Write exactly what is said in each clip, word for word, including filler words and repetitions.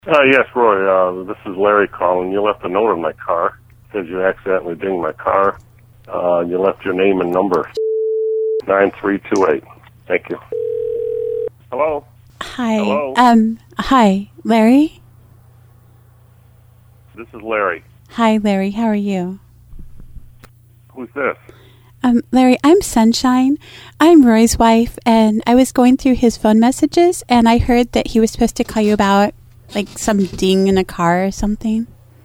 Uh, yes, Roy. Uh, this is Larry calling. You left a note in my car. It says you accidentally dinged my car. Uh, you left your name and number. nine three two eight. Thank you. Hello? Hi. Hello? Um, hi, Larry? This is Larry. Hi, Larry. How are you? Who's this? Um, Larry, I'm Sunshine. I'm Roy's wife, and I was going through his phone messages, and I heard that he was supposed to call you about, like, some ding in a car or something.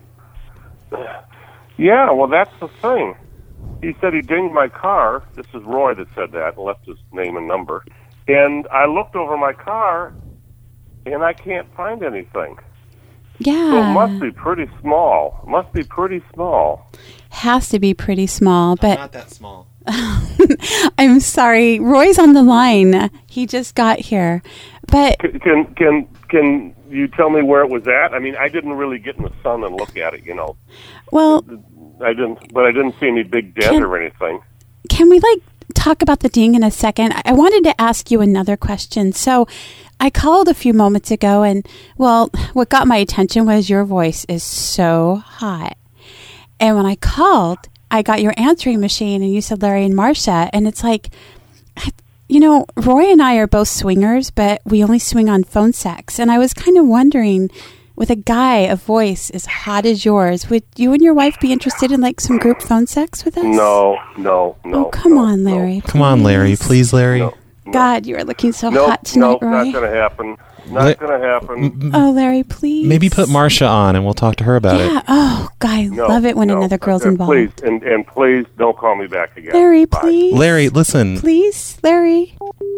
Yeah, well, that's the thing. He said he dinged my car. This is Roy that said that and left his name and number. And I looked over my car, and I can't find anything. Yeah. So it must be pretty small. Must be pretty small. Has to be pretty small, but... Not that small. I'm sorry. Roy's on the line. He just got here. But... Can, can, can, can you tell me where it was at? I mean, I didn't really get in the sun and look at it, you know. Well... I didn't, but I didn't see any big dent can, or anything. Can we, like, talk about the ding in a second? I wanted to ask you another question. So I called a few moments ago, and, well, what got my attention was your voice is so hot. And when I called, I got your answering machine, and you said Larry and Marcia, and it's like, you know, Roy and I are both swingers, but we only swing on phone sex. And I was kind of wondering, with a guy, a voice as hot as yours, would you and your wife be interested in, like, some group phone sex with us? No, no, no. Oh, come no, on, Larry. No. Come on, Larry. Please, Larry. No, no. God, you are looking so nope, hot tonight, nope, Roy. not going to happen. Not Let- going to happen. Oh, Larry, please. Maybe put Marcia on and we'll talk to her about yeah. it. Oh, God, I No, love it when no. another girl's and involved. Please, and, and please don't call me back again. Larry, Bye. please. Larry, listen. Please, Larry.